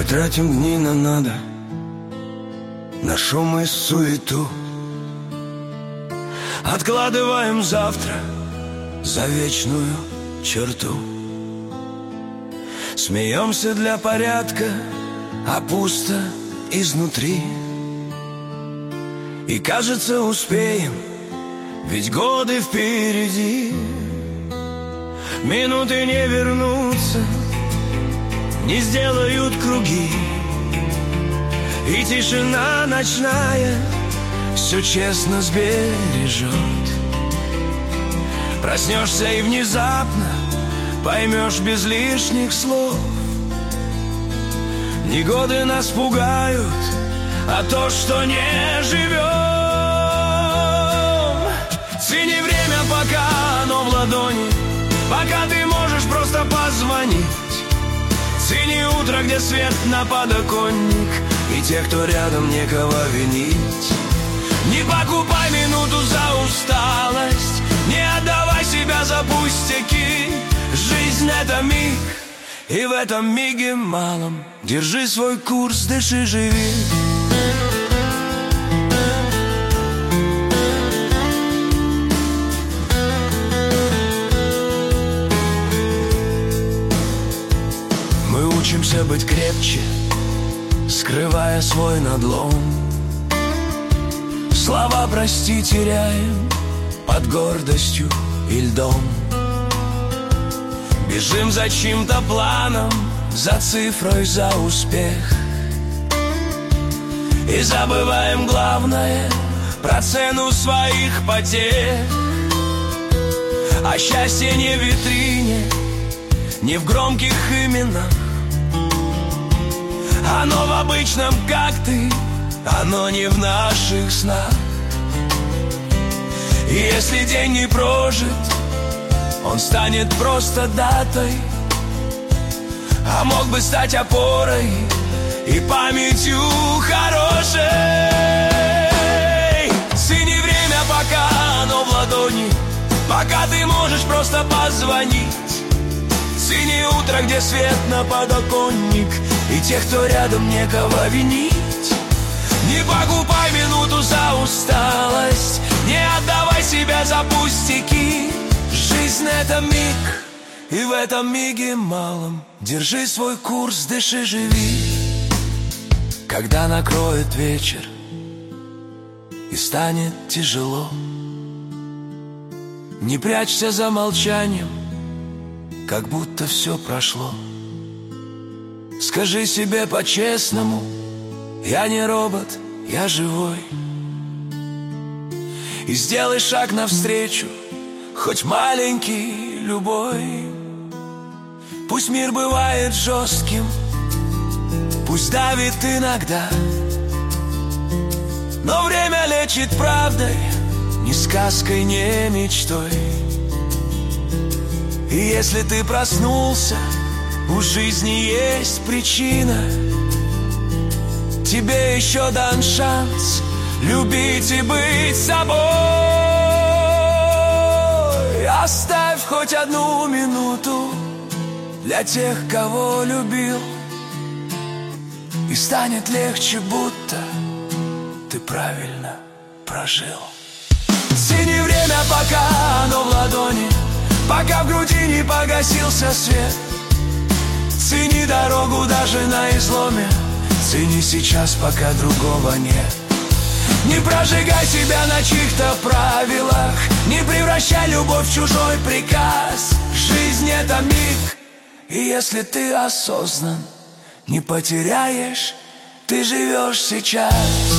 тратим дни на надо, на шум и суету. Откладываем завтра за вечную черту. Смеемся для порядка, а пусто изнутри. И кажется, успеем, ведь годы впереди. Минуты не вернутся, не сделают круги. И тишина ночная все честно сбережет. Проснешься и внезапно поймешь без лишних слов. Не годы нас пугают, а то, что не живем. Цени время, пока оно в ладони, пока ты можешь просто позвонить. Цени утро, где свет на подоконник, и тех, кто рядом, некого винить. Не покупай минуту за усталость, не отдавай себя за пустяки. Жизнь — это миг, и в этом миге малом держи свой курс, дыши, живи. Мы учимся быть крепче, скрывая свой надлом. Слова «прости» теряем под гордостью и льдом. Бежим за чьим-то планом, за цифрой, за успех. И забываем главное про цену своих потерь. А счастье не в витрине, не в громких именах. Оно в обычном, как ты, оно не в наших снах. И если день не прожит, он станет просто датой, а мог бы стать опорой и памятью хорошей. Цени время, пока оно в ладони, пока ты можешь просто позвонить. Цени утро, где свет на подоконник, и тех, кто рядом, некого винить. Не покупай минуту за усталость, не отдавай себя за пустяки. Жизнь — это миг, и в этом миге малом держи свой курс, дыши, живи. Когда накроет вечер и станет тяжело, не прячься за молчанием, как будто все прошло. Скажи себе по-честному: я не робот, я живой. И сделай шаг навстречу, хоть маленький, любой. Пусть мир бывает жестким, пусть давит иногда, но время лечит правдой, ни сказкой, ни мечтой. И если ты проснулся, у жизни есть причина. Тебе еще дан шанс любить и быть собой. Оставь хоть одну минуту для тех, кого любил, и станет легче, будто ты правильно прожил. Цени время, пока оно в ладони, пока в груди не погасился свет. Цени дорогу даже на изломе, цени сейчас, пока другого нет. Не прожигай себя на чьих-то правилах, не превращай любовь в чужой приказ. Жизнь — это миг, и если ты осознан, не потеряешь, ты живешь сейчас.